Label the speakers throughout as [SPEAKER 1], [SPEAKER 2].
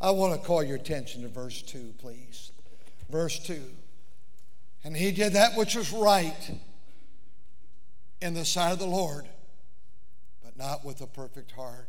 [SPEAKER 1] I want to call your attention to verse 2, please. Verse 2. And he did that which was right in the sight of the Lord, but not with a perfect heart.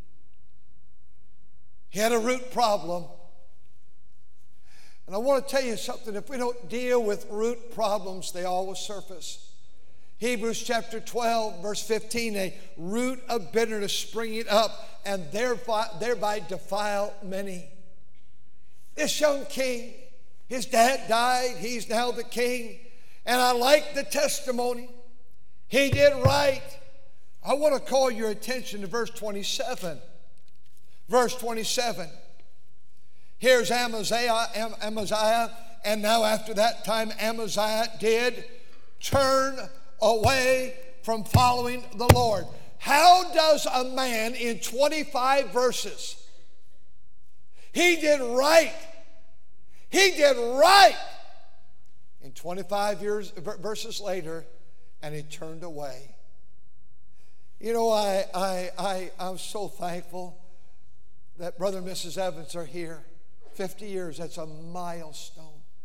[SPEAKER 1] He had a root problem. And I want to tell you something. If we don't deal with root problems, they always surface. Hebrews chapter 12, verse 15, a root of bitterness springing up and thereby defile many. This young king, his dad died. He's now the king. And I like the testimony. He did right. I want to call your attention to verse 27. Verse 27. Here's Amaziah, and now after that time Amaziah did turn away from following the Lord. How does a man in 25 verses, he did right. He did right. In 25 verses later, and he turned away. You know, I'm so thankful that Brother and Mrs. Evans are here. 50 years, that's a milestone.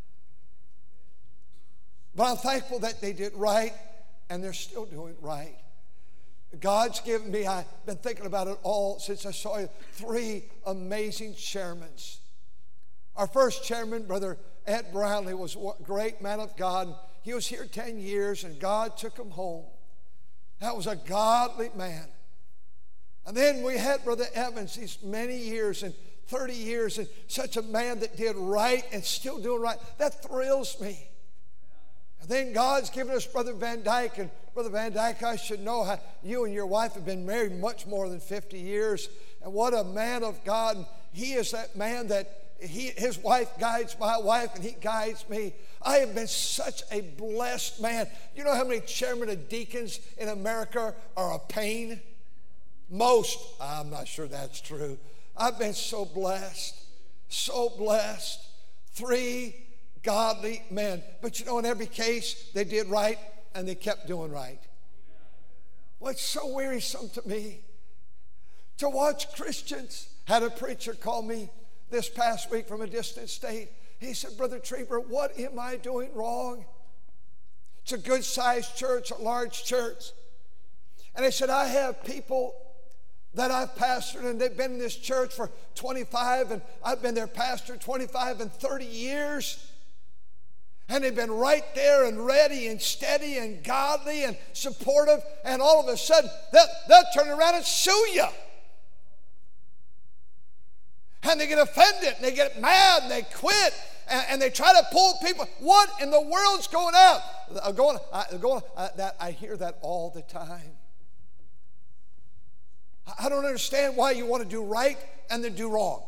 [SPEAKER 1] But I'm thankful that they did right, and they're still doing right. God's given me, I've been thinking about it all since I saw you, 3 amazing chairmen. Our first chairman, Brother Ed Brownlee, was a great man of God. He was here 10 years, and God took him home. That was a godly man. And then we had Brother Evans these many years, and 30 years, and such a man that did right and still doing right. That thrills me. And then God's given us Brother Van Dyke. And Brother Van Dyke, I should know how you and your wife have been married much more than 50 years. And what a man of God. And he is that man that his wife guides my wife, and he guides me. I have been such a blessed man. You know how many chairmen of deacons in America are a pain? Most. I'm not sure that's true. I've been so blessed, so blessed. 3 godly men. But you know, in every case, they did right and they kept doing right. What's so wearisome to me, to watch Christians. Had a preacher call me this past week from a distant state. He said, Brother Trieber, what am I doing wrong? It's a good-sized church, a large church. And I said, I have people that I've pastored, and they've been in this church for 25, and I've been their pastor 25 and 30 years. And they've been right there and ready and steady and godly and supportive, and all of a sudden, they'll turn around and sue you. And they get offended, and they get mad, and they quit, and they try to pull people. What in the world's going on? I hear that all the time. I don't understand why you want to do right and then do wrong.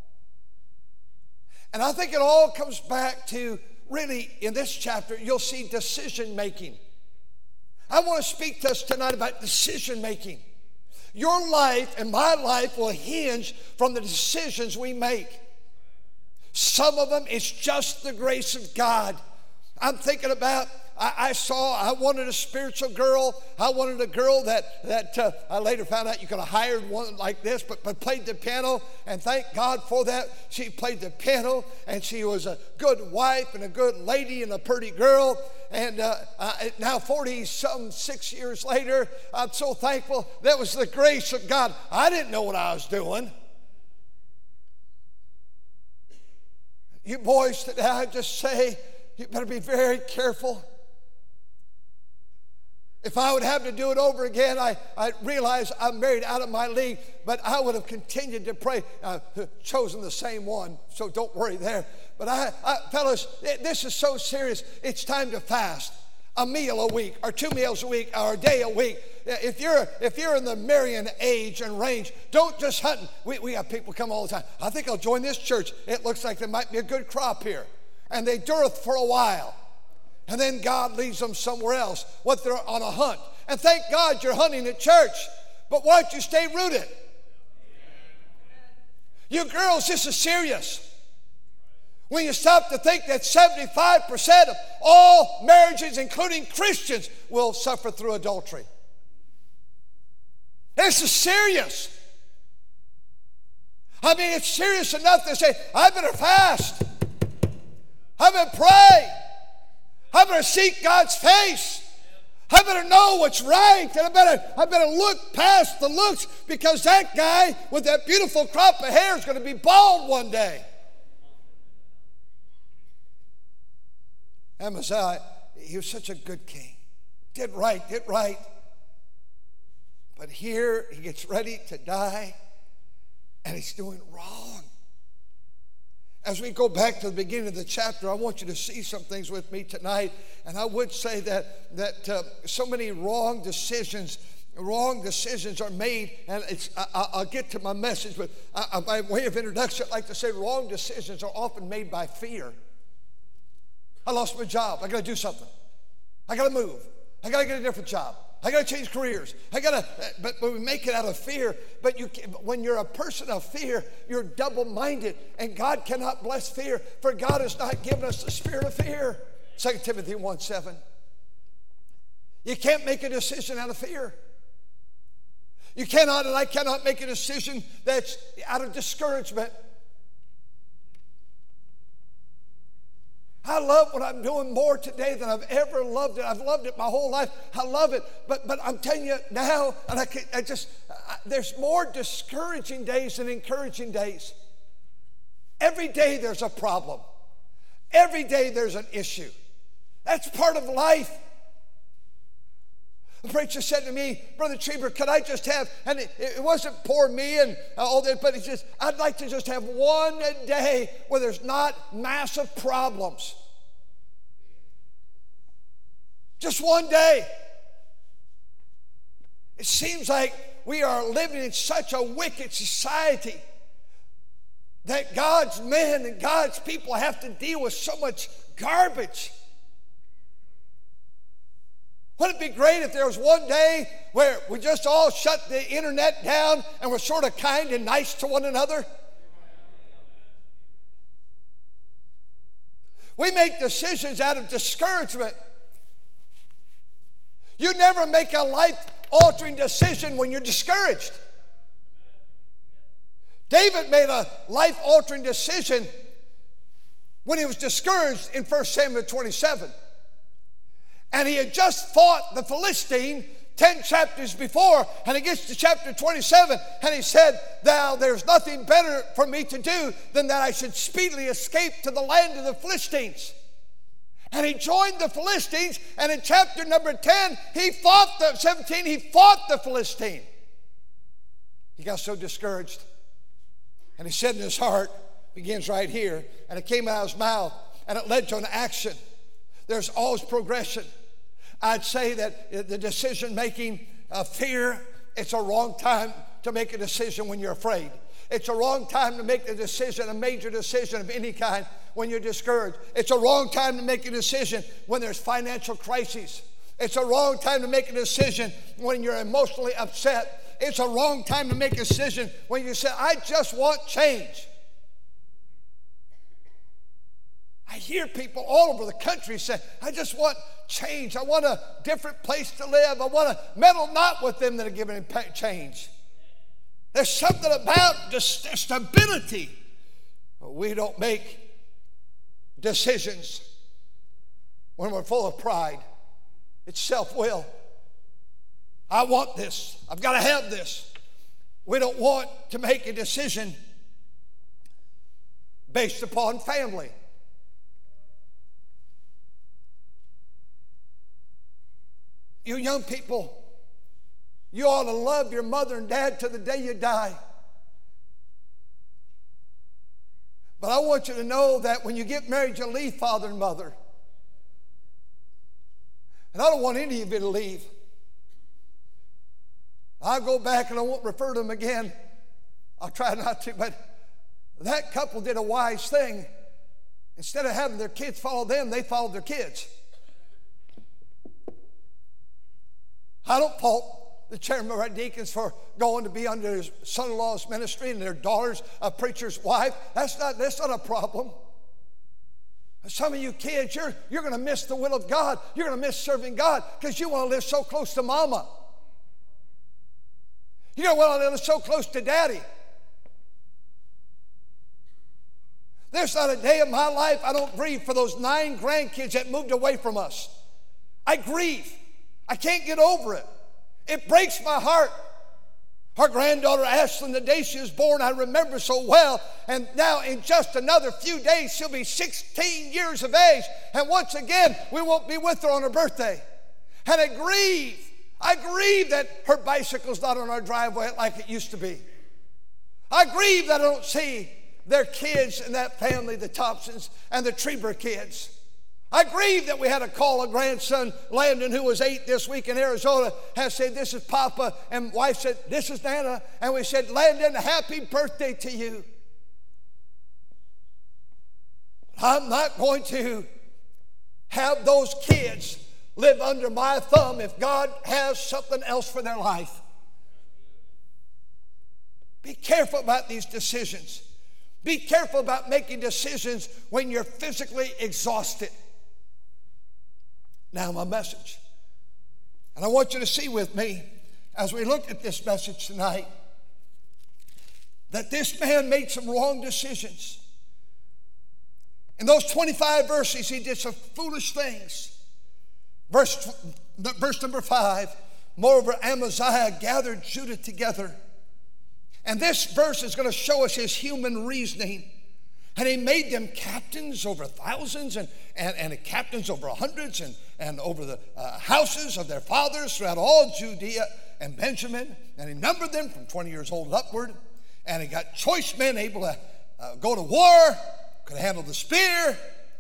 [SPEAKER 1] And I think it all comes back to, really, in this chapter, you'll see decision making. I want to speak to us tonight about decision making. Your life and my life will hinge from the decisions we make. Some of them, it's just the grace of God. I'm thinking about, I wanted a spiritual girl. I wanted a girl that I later found out you could have hired one like this, but played the piano, and thank God for that. She played the piano, and she was a good wife and a good lady and a pretty girl. And now 6 years later, I'm so thankful. That was the grace of God. I didn't know what I was doing. You boys today, I just say, you better be very careful. If I would have to do it over again, I realize I'm married out of my league, but I would have continued to pray. I've chosen the same one, so don't worry there. But fellas, this is so serious. It's time to fast. A meal a week, or 2 meals a week, or a day a week. If you're in the marrying age and range, don't just hunt. We have people come all the time. I think I'll join this church. It looks like there might be a good crop here. And they dureth for a while. And then God leads them somewhere else. What, they're on a hunt. And thank God you're hunting at church. But why don't you stay rooted? You girls, this is serious. When you stop to think that 75% of all marriages, including Christians, will suffer through adultery. This is serious. I mean, it's serious enough to say, I better fast. I better pray. I better seek God's face. I better know what's right, and I better look past the looks, because that guy with that beautiful crop of hair is going to be bald one day. Amaziah, he was such a good king. Did right. But here he gets ready to die, and he's doing wrong. As we go back to the beginning of the chapter, I want you to see some things with me tonight. And I would say that so many wrong decisions are made. And I'll get to my message, but by way of introduction, I'd like to say wrong decisions are often made by fear. I lost my job. I got to do something. I got to move. I got to get a different job. I got to change careers. But we make it out of fear. But when you're a person of fear, you're double-minded. And God cannot bless fear, for God has not given us the spirit of fear. 2 Timothy 1:7. You can't make a decision out of fear. You cannot, and I cannot make a decision that's out of discouragement. I love what I'm doing more today than I've ever loved it. I've loved it my whole life. I love it. But I'm telling you now, and there's more discouraging days than encouraging days. Every day there's a problem. Every day there's an issue. That's part of life. The preacher said to me, Brother Cheever, could I just have, and it wasn't poor me and all that, but he says, I'd like to just have one day where there's not massive problems. Just one day. It seems like we are living in such a wicked society that God's men and God's people have to deal with so much garbage. Wouldn't it be great if there was one day where we just all shut the internet down and we're sort of kind and nice to one another? We make decisions out of discouragement. You never make a life-altering decision when you're discouraged. David made a life-altering decision when he was discouraged in 1 Samuel 27. And he had just fought the Philistine 10 chapters before, and he gets to chapter 27, and he said, there's nothing better for me to do than that I should speedily escape to the land of the Philistines. And he joined the Philistines, and in chapter number 10, he fought the Philistine. He got so discouraged, and he said in his heart, begins right here, and it came out of his mouth, and it led to an action. There's always progression. I'd say that the decision-making of fear, it's a wrong time to make a decision when you're afraid. It's a wrong time to make a decision, a major decision of any kind, when you're discouraged. It's a wrong time to make a decision when there's financial crises. It's a wrong time to make a decision when you're emotionally upset. It's a wrong time to make a decision when you say, I just want change. I hear people all over the country say, I just want change. I want a different place to live. I want to meddle not with them that are giving him change. There's something about the stability. We don't make decisions when we're full of pride. It's self-will. I want this. I've got to have this. We don't want to make a decision based upon family. You young people, you ought to love your mother and dad to the day you die. But I want you to know that when you get married, you'll leave father and mother. And I don't want any of you to leave. I'll go back and I won't refer to them again. I'll try not to, but that couple did a wise thing. Instead of having their kids follow them, they followed their kids. I don't fault the chairman of our deacons for going to be under his son-in-law's ministry and their daughter's a preacher's wife. That's not a problem. Some of you kids, you're going to miss the will of God. You're going to miss serving God because you want to live so close to mama. You're going to want to live so close to daddy. There's not a day of my life I don't grieve for those 9 grandkids that moved away from us. I grieve. I can't get over it. It breaks my heart. Our granddaughter Ashlyn, the day she was born, I remember so well. And now in just another few days, she'll be 16 years of age. And once again, we won't be with her on her birthday. And I grieve. I grieve that her bicycle's not on our driveway like it used to be. I grieve that I don't see their kids and that family, the Thompsons and the Treber kids. I grieve that we had to call a grandson, Landon, who was 8 this week in Arizona, has said, "This is Papa," and wife said, "This is Nana," and we said, "Landon, happy birthday to you." I'm not going to have those kids live under my thumb if God has something else for their life. Be careful about these decisions. Be careful about making decisions when you're physically exhausted. Now my message. And I want you to see with me as we look at this message tonight that this man made some wrong decisions. In those 25 verses, he did some foolish things. Verse number 5, moreover, Amaziah gathered Judah together. And this verse is going to show us his human reasoning. And he made them captains over thousands and captains over hundreds and over the houses of their fathers throughout all Judea and Benjamin. And he numbered them from 20 years old upward. And he got choice men able to go to war, could handle the spear.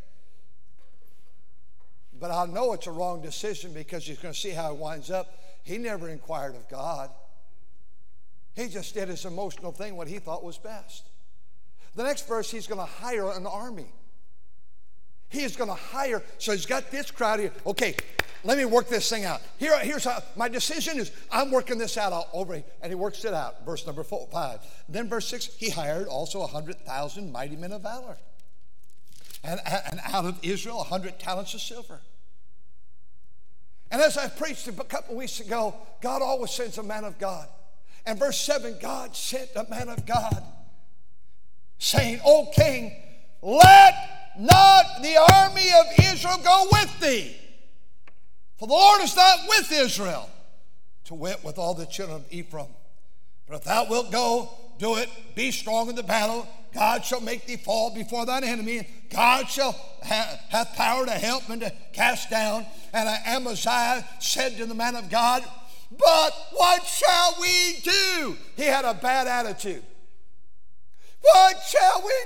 [SPEAKER 1] But I know it's a wrong decision because you're going to see how it winds up. He never inquired of God. He just did his emotional thing, what he thought was best. The next verse, he's going to hire an army. He is going to hire, so he's got this crowd here. Okay, let me work this thing out. Here's how, my decision is, I'm working this out over, and he works it out. Verse number 5. Then verse 6, he hired also 100,000 mighty men of valor. And out of Israel, 100 talents of silver. And as I preached a couple weeks ago, God always sends a man of God. And verse 7, God sent a man of God, saying, O king, let not the army of Israel go with thee. For the Lord is not with Israel, to wit, with all the children of Ephraim. But if thou wilt go, do it, be strong in the battle. God shall make thee fall before thine enemy. God shall have power to help and to cast down. And Amaziah said to the man of God, but what shall we do? He had a bad attitude. What shall we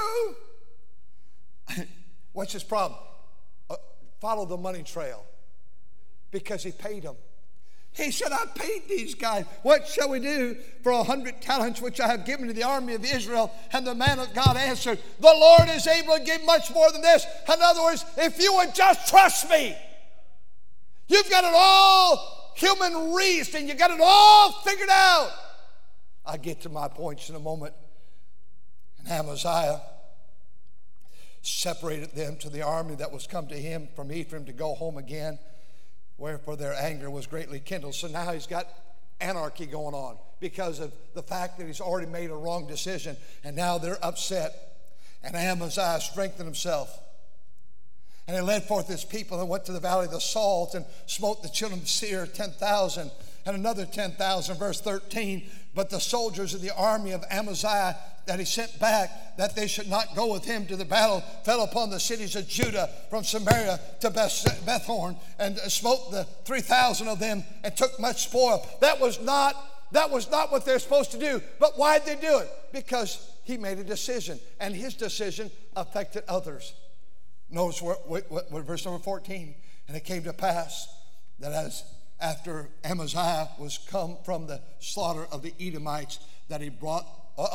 [SPEAKER 1] do? What's his problem? Follow the money trail. Because he paid them. He said, I paid these guys. What shall we do for 100 talents which I have given to the army of Israel? And the man of God answered, the Lord is able to give much more than this. In other words, if you would just trust me, you've got it all human reason. You got it all figured out. I'll get to my points in a moment. And Amaziah separated them to the army that was come to him from Ephraim to go home again, wherefore their anger was greatly kindled. So now he's got anarchy going on because of the fact that he's already made a wrong decision, and now they're upset. And Amaziah strengthened himself. And he led forth his people and went to the valley of the Salt and smote the children of Seir 10,000 and another 10,000. Verse 13, but the soldiers of the army of Amaziah that he sent back, that they should not go with him to the battle, fell upon the cities of Judah from Samaria to Bethhorn and smote the 3,000 of them and took much spoil. That was not what they're supposed to do. But why did they do it? Because he made a decision, and his decision affected others. Notice what verse number 14. And it came to pass that as after Amaziah was come from the slaughter of the Edomites, that he brought,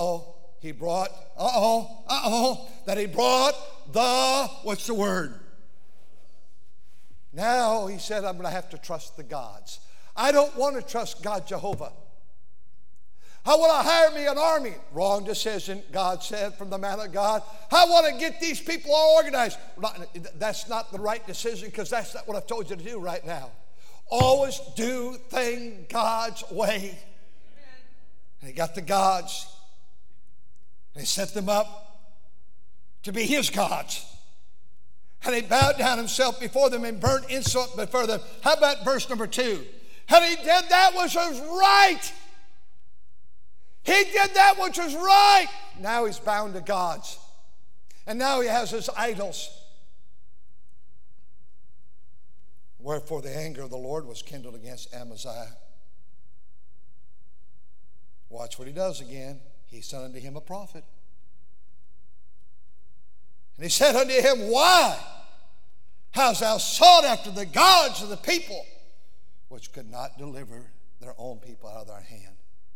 [SPEAKER 1] that he brought the, what's the word? Now he said, I'm going to have to trust the gods. I don't want to trust God Jehovah. I want to hire me an army. Wrong decision, God said from the man of God. I want to get these people all organized. That's not the right decision, because that's not what I've told you to do right now. Always do things God's way. And he got the gods. And he set them up. to be his gods. And he bowed down himself before them and burnt incense before them. How about verse number 2? And he did that which was right. He did that which was right. Now he's bound to gods. And now he has his idols. Wherefore the anger of the Lord was kindled against Amaziah. Watch what he does again. He sent unto him a prophet. And he said unto him, Why hast thou sought after the gods of the people, which could not deliver their own people out of thy hand?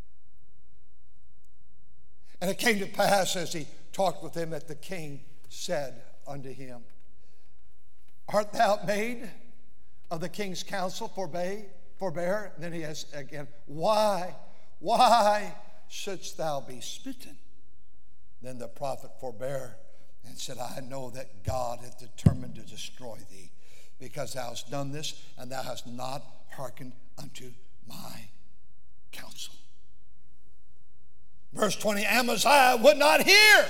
[SPEAKER 1] And it came to pass, as he talked with him, that the king said unto him, Art thou made of the king's counsel forbear? And then he has again, Why shouldst thou be smitten? Then the prophet forbare and said, I know that God hath determined to destroy thee, because thou hast done this, and thou hast not hearkened unto my counsel. Verse 20, Amaziah would not hear,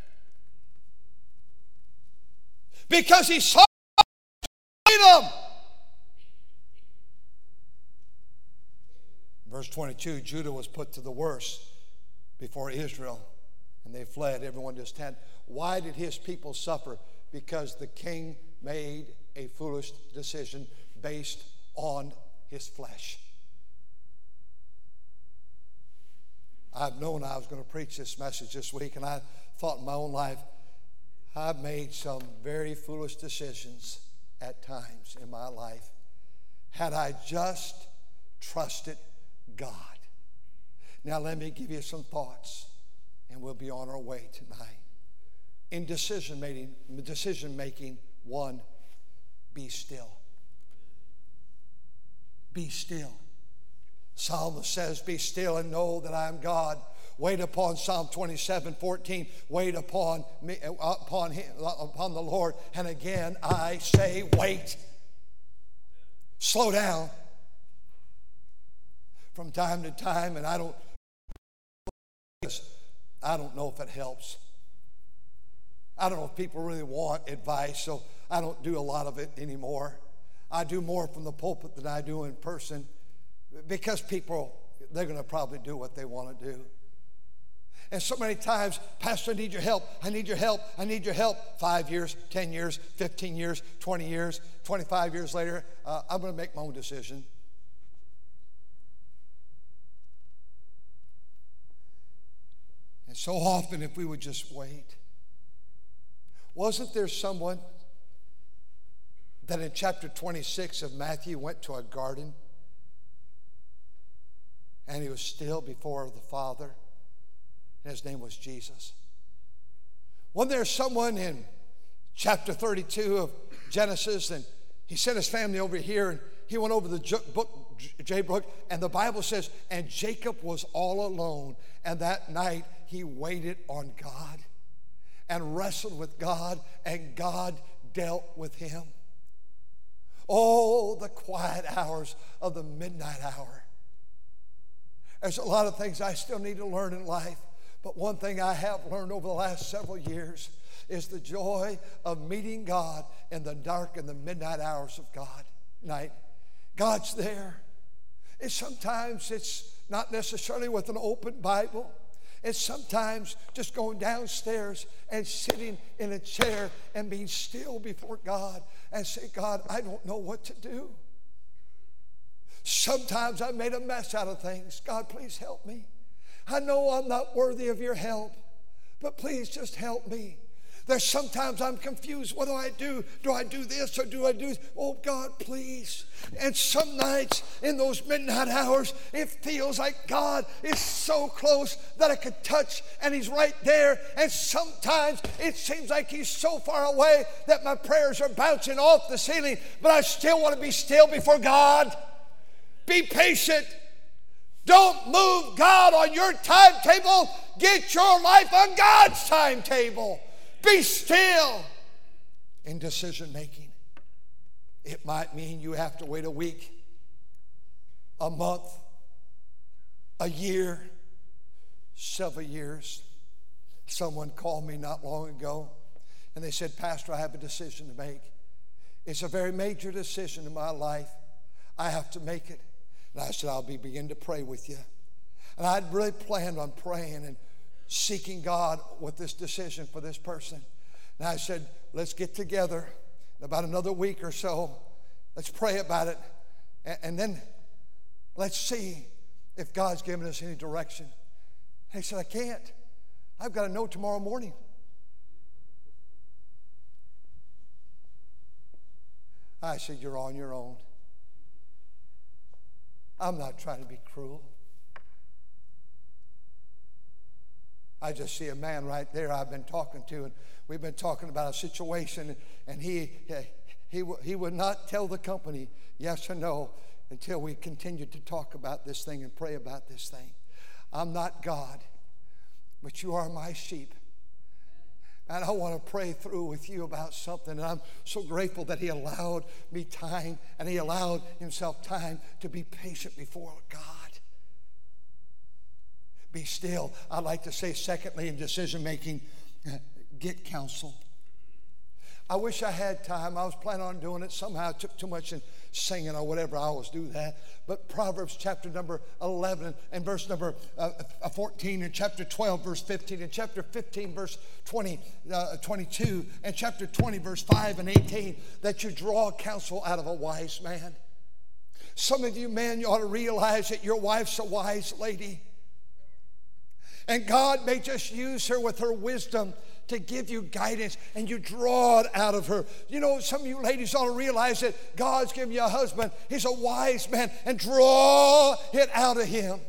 [SPEAKER 1] because he saw freedom. Verse 22, Judah was put to the worst before Israel, and they fled, everyone to his tent. Why did his people suffer? Because the king made a foolish decision based on his flesh. I've known I was going to preach this message this week, and I thought in my own life, I've made some very foolish decisions at times in my life. Had I just trusted God. Now let me give you some thoughts, and we'll be on our way tonight. In decision making, one, be still. Be still. Psalmist says, Be still and know that I am God. Wait upon Psalm 27:14. Wait upon me, upon the Lord. And again, I say, wait. Slow down. From time to time, and I don't know if it helps. I don't know if people really want advice, so I don't do a lot of it anymore. I do more from the pulpit than I do in person, because people, they're going to probably do what they want to do. And so many times, Pastor, I need your help. I need your help. I need your help. 5 years, 10 years, 15 years, 20 years, 25 years later, I'm going to make my own decision. And so often, if we would just wait. Wasn't there someone that in chapter 26 of Matthew went to a garden and he was still before the Father? And his name was Jesus. Wasn't there someone in chapter 32 of Genesis, and he sent his family over here, and he went over the Jabbok, and the Bible says, and Jacob was all alone, and that night he waited on God and wrestled with God, and God dealt with him. Oh, the quiet hours of the midnight hour. There's a lot of things I still need to learn in life, but one thing I have learned over the last several years is the joy of meeting God in the dark and the midnight hours of night. God's there. And sometimes it's not necessarily with an open Bible. It's sometimes just going downstairs and sitting in a chair and being still before God and say, God, I don't know what to do. Sometimes I made a mess out of things. God, please help me. I know I'm not worthy of your help, but please just help me. There's sometimes I'm confused. What do I do? Do I do this or do I do this? Oh, God, please. And some nights in those midnight hours, it feels like God is so close that I could touch, and he's right there. And sometimes it seems like he's so far away that my prayers are bouncing off the ceiling, but I still want to be still before God. Be patient. Don't move God on your timetable. Get your life on God's timetable. Be still in decision making. It might mean you have to wait a week, a month, a year, several years. Someone called me not long ago, And they said, Pastor, I have a decision to make. It's a very major decision in my life. I have to make it. And I said, I'll begin to pray with you. And I'd really planned on praying and seeking God with this decision for this person. And I said, let's get together in about another week or so. Let's pray about it. And then let's see if God's given us any direction. And he said, I can't. I've got to know tomorrow morning. I said, you're on your own. I'm not trying to be cruel. I just see a man right there I've been talking to, and we've been talking about a situation, and he would not tell the company yes or no until we continued to talk about this thing and pray about this thing. I'm not God, but you are my sheep. And I want to pray through with you about something. And I'm so grateful that he allowed me time, and he allowed himself time to be patient before God. Be still. I'd like to say, secondly, in decision making, get counsel. I wish I had time. I was planning on doing it. Somehow it took too much in singing or whatever. I always do that. But Proverbs chapter number 11 and verse number 14, and chapter 12 verse 15, and chapter 15 verse 22, and chapter 20 verse 5 and 18, that you draw counsel out of a wise man. Some of you men, you ought to realize that your wife's a wise lady. And God may just use her with her wisdom to give you guidance, and you draw it out of her. You know, some of you ladies ought to realize that God's given you a husband. He's a wise man, and draw it out of him.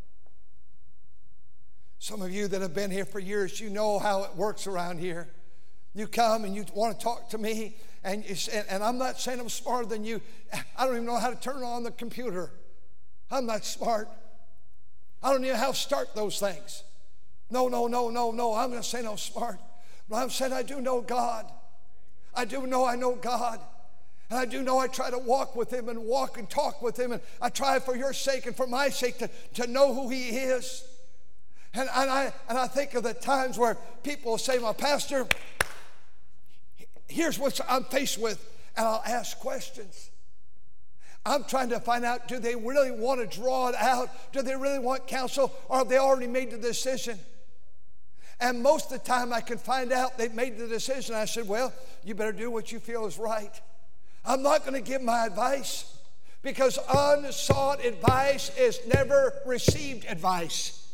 [SPEAKER 1] Some of you that have been here for years, you know how it works around here. You come and you want to talk to me, and I'm not saying I'm smarter than you. I don't even know how to turn on the computer. I'm not smart. I don't even know how to start those things. No. I'm not saying I'm smart. But I'm saying I do know God. I know God. And I do know I try to walk with him and walk and talk with him. And I try for your sake and for my sake to know who he is. And I think of the times where people will say, well, Pastor, here's what I'm faced with. And I'll ask questions. I'm trying to find out, do they really want to draw it out? Do they really want counsel? Or have they already made the decision? And most of the time I can find out they've made the decision. I said, well, you better do what you feel is right. I'm not going to give my advice, because unsought advice is never received advice.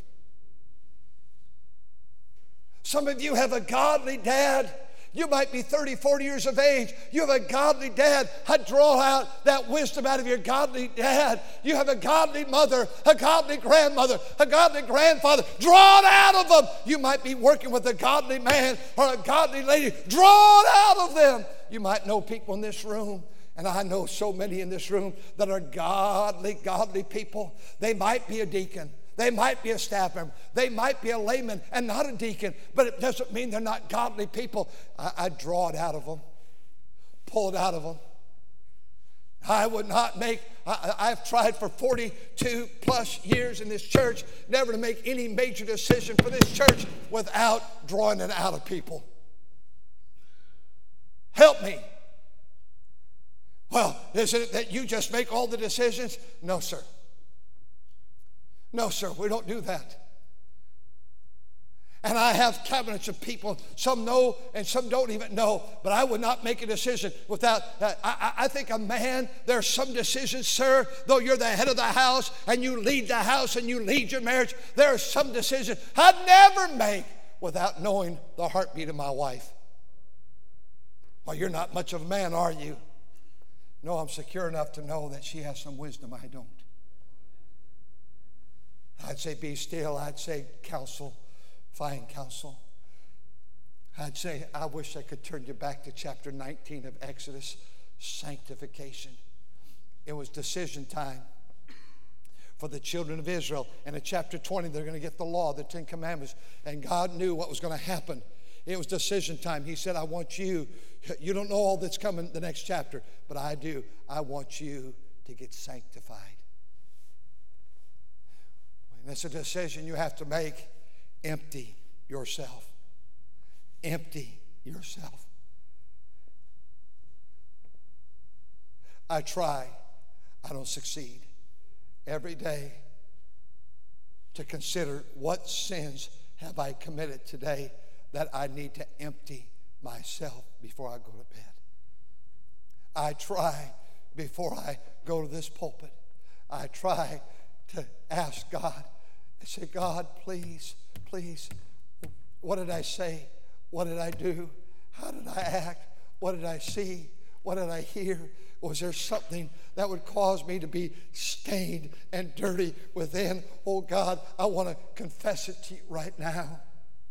[SPEAKER 1] Some of you have a godly dad. You might be 30, 40 years of age. You have a godly dad. I draw out that wisdom out of your godly dad. You have a godly mother, a godly grandmother, a godly grandfather. Draw it out of them. You might be working with a godly man or a godly lady. Draw it out of them. You might know people in this room, and I know so many in this room that are godly people. They might be a deacon. They might be a staff member. They might be a layman and not a deacon, but it doesn't mean they're not godly people. I draw it out of them, pull it out of them. I would not make, I've tried for 42 plus years in this church never to make any major decision for this church without drawing it out of people. Help me. Well, is it that you just make all the decisions? No, sir. No, sir, we don't do that. And I have cabinets of people, some know and some don't even know, but I would not make a decision without, I think a man, there are some decisions, sir, though you're the head of the house and you lead the house and you lead your marriage, there are some decisions I'd never make without knowing the heartbeat of my wife. Well, you're not much of a man, are you? No, I'm secure enough to know that she has some wisdom I don't. I'd say be still. I'd say counsel, find counsel. I'd say I wish I could turn you back to chapter 19 of Exodus, sanctification. It was decision time for the children of Israel. And in chapter 20, they're going to get the law, the 10 Commandments. And God knew what was going to happen. It was decision time. He said, I want you don't know all that's coming the next chapter, but I do. I want you to get sanctified. It's a decision you have to make. Empty yourself. Empty yourself. I try, I don't succeed. Every day to consider what sins have I committed today that I need to empty myself before I go to bed. I try before I go to this pulpit. I try to ask God and say, God, please, please, what did I say? What did I do? How did I act? What did I see? What did I hear? Was there something that would cause me to be stained and dirty within? Oh God, I want to confess it to you right now.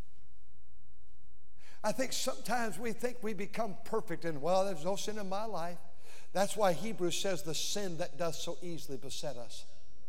[SPEAKER 1] I think sometimes we think we become perfect and, well, there's no sin in my life. That's why Hebrews says the sin that does so easily beset us.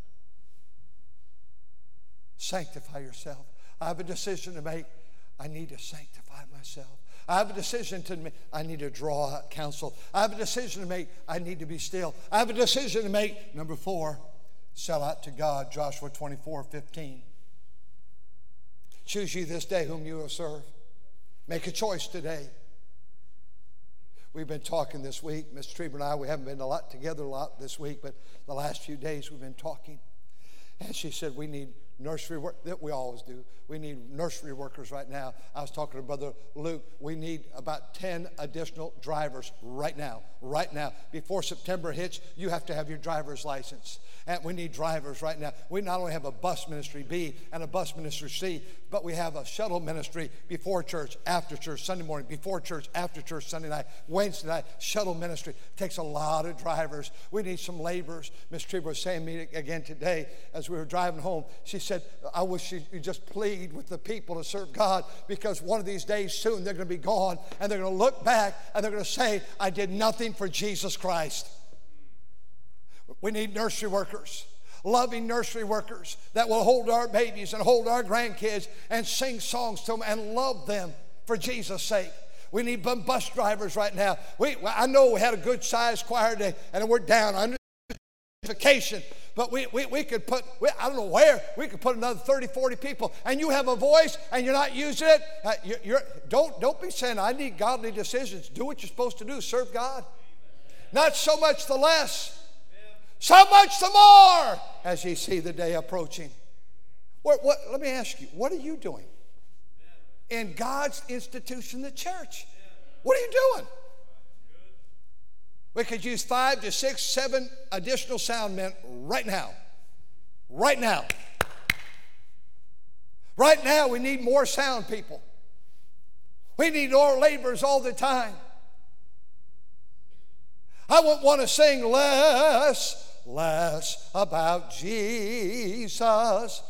[SPEAKER 1] Sanctify yourself. I have a decision to make. I need to sanctify myself. I have a decision to make. I need to draw out counsel. I have a decision to make. I need to be still. I have a decision to make. Number 4, sell out to God. Joshua 24:15. Choose ye this day whom you will serve. Make a choice today. We've been talking this week, Ms. Trieber and I, we haven't been together a lot this week, but the last few days we've been talking. And she said we need nursery work, that we always do. We need nursery workers right now. I was talking to Brother Luke. We need about 10 additional drivers right now. Right now. Before September hits, you have to have your driver's license. And we need drivers right now. We not only have a bus ministry B and a bus ministry C, but we have a shuttle ministry before church, after church, Sunday morning, before church, after church, Sunday night, Wednesday night, shuttle ministry. It takes a lot of drivers. We need some laborers. Ms. Trieber was saying to me again today as we were driving home, she said, I wish you just plead with the people to serve God, because one of these days soon they're going to be gone and they're going to look back and they're going to say, I did nothing for Jesus Christ. We need nursery workers, loving nursery workers that will hold our babies and hold our grandkids and sing songs to them and love them for Jesus' sake. We need bus drivers right now. I know we had a good sized choir today and we're down under vacation, but we could put, I don't know where, we could put another 30, 40 people, and you have a voice and you're not using it. Don't be saying, I need godly decisions. Do what you're supposed to do, serve God. Not so much the less, so much the more as you see the day approaching. Let me ask you, what are you doing in God's institution, the church? What are you doing? We could use 5 to 6, 7 additional sound men right now. Right now. Right now, we need more sound people. We need more laborers all the time. I wouldn't want to sing less about Jesus.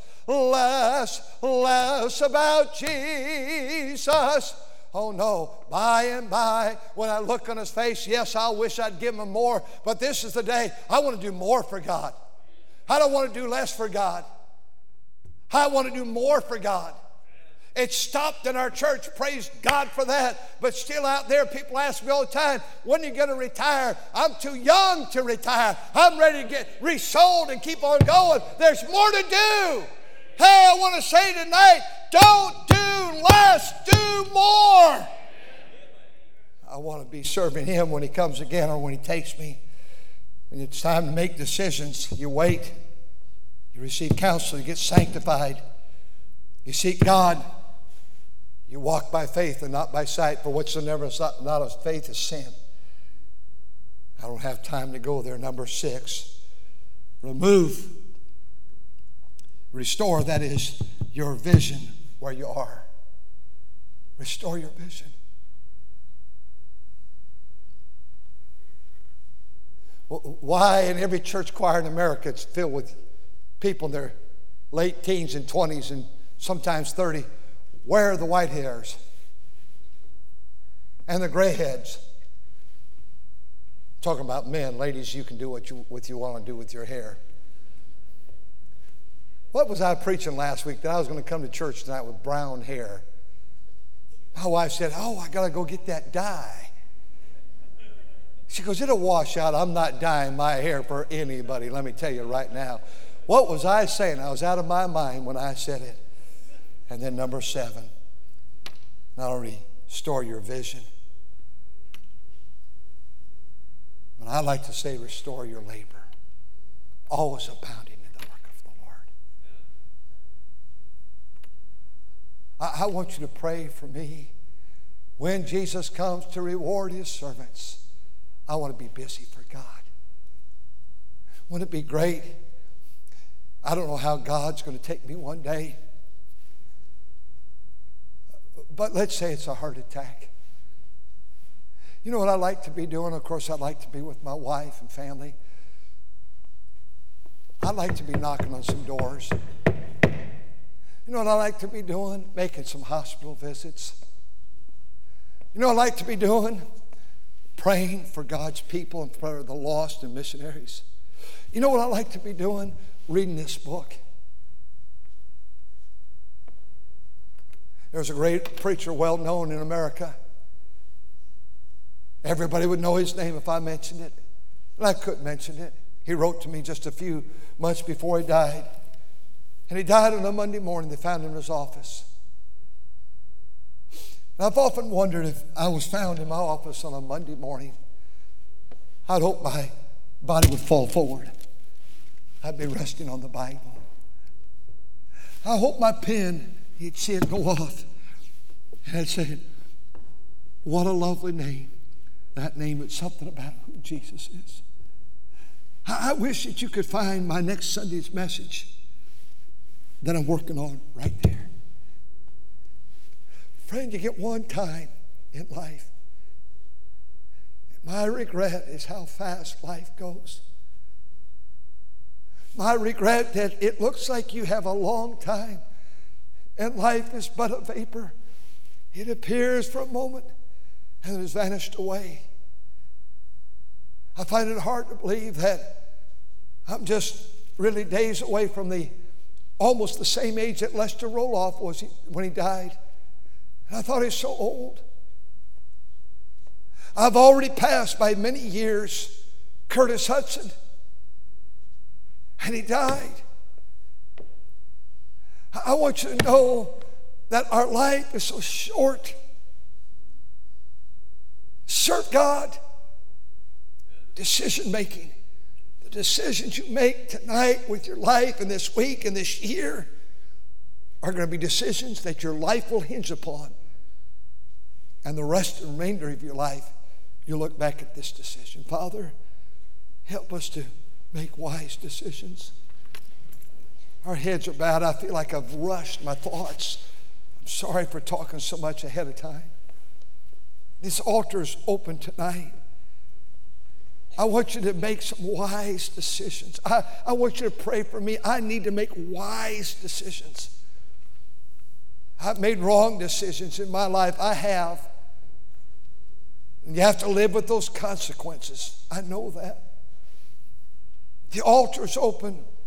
[SPEAKER 1] Less about Jesus. Oh no, by and by, when I look on his face, yes, I wish I'd give him more, but this is the day I want to do more for God. I don't want to do less for God. I want to do more for God. It stopped in our church, praise God for that, but still out there, people ask me all the time, when are you going to retire? I'm too young to retire. I'm ready to get resold and keep on going. There's more to do. Hey, I want to say tonight, don't do less, do more. I want to be serving him when he comes again or when he takes me. When it's time to make decisions, you wait. You receive counsel, you get sanctified. You seek God. You walk by faith and not by sight, for whatsoever is not of faith is sin. I don't have time to go there. Number 6, restore, that is, your vision where you are. Restore your vision. Why in every church choir in America it's filled with people in their late teens and 20s and sometimes 30? Where are the white hairs and the gray heads? Talking about men, ladies, you can do what you want to do with your hair. What was I preaching last week that I was going to come to church tonight with brown hair? My wife said, I got to go get that dye. She goes, it'll wash out. I'm not dyeing my hair for anybody, let me tell you right now. What was I saying? I was out of my mind when I said it. And then number 7, not only restore your vision. But I like to say restore your labor, always abounding in the work of the Lord. I want you to pray for me. When Jesus comes to reward his servants, I want to be busy for God. Wouldn't it be great? I don't know how God's going to take me one day. But let's say it's a heart attack. You know what I like to be doing? Of course, I'd like to be with my wife and family. I'd like to be knocking on some doors. You know what I like to be doing? Making some hospital visits. You know what I like to be doing? Praying for God's people and for the lost and missionaries. You know what I like to be doing? Reading this book. There's a great preacher well known in America. Everybody would know his name if I mentioned it. And I couldn't mention it. He wrote to me just a few months before he died. And he died on a Monday morning. They found him in his office. And I've often wondered if I was found in my office on a Monday morning, I'd hope my body would fall forward. I'd be resting on the Bible. I hope my pen, you'd see it go off. And I'd say, what a lovely name. That name is something about who Jesus is. I wish that you could find my next Sunday's message that I'm working on right there. Friend, you get one time in life. My regret is how fast life goes. My regret that it looks like you have a long time and life is but a vapor. It appears for a moment and it has vanished away. I find it hard to believe that I'm just really days away from almost the same age that Lester Roloff was when he died. And I thought he was so old. I've already passed by many years Curtis Hudson, and he died. I want you to know that our life is so short. Serve God. Decision making. The decisions you make tonight with your life and this week and this year are going to be decisions that your life will hinge upon. And the remainder of your life, you look back at this decision. Father, help us to make wise decisions. Our heads are bowed. I feel like I've rushed my thoughts. I'm sorry for talking so much ahead of time. This altar is open tonight. I want you to make some wise decisions. I want you to pray for me. I need to make wise decisions. I've made wrong decisions in my life. I have. And you have to live with those consequences. I know that. The altar is open.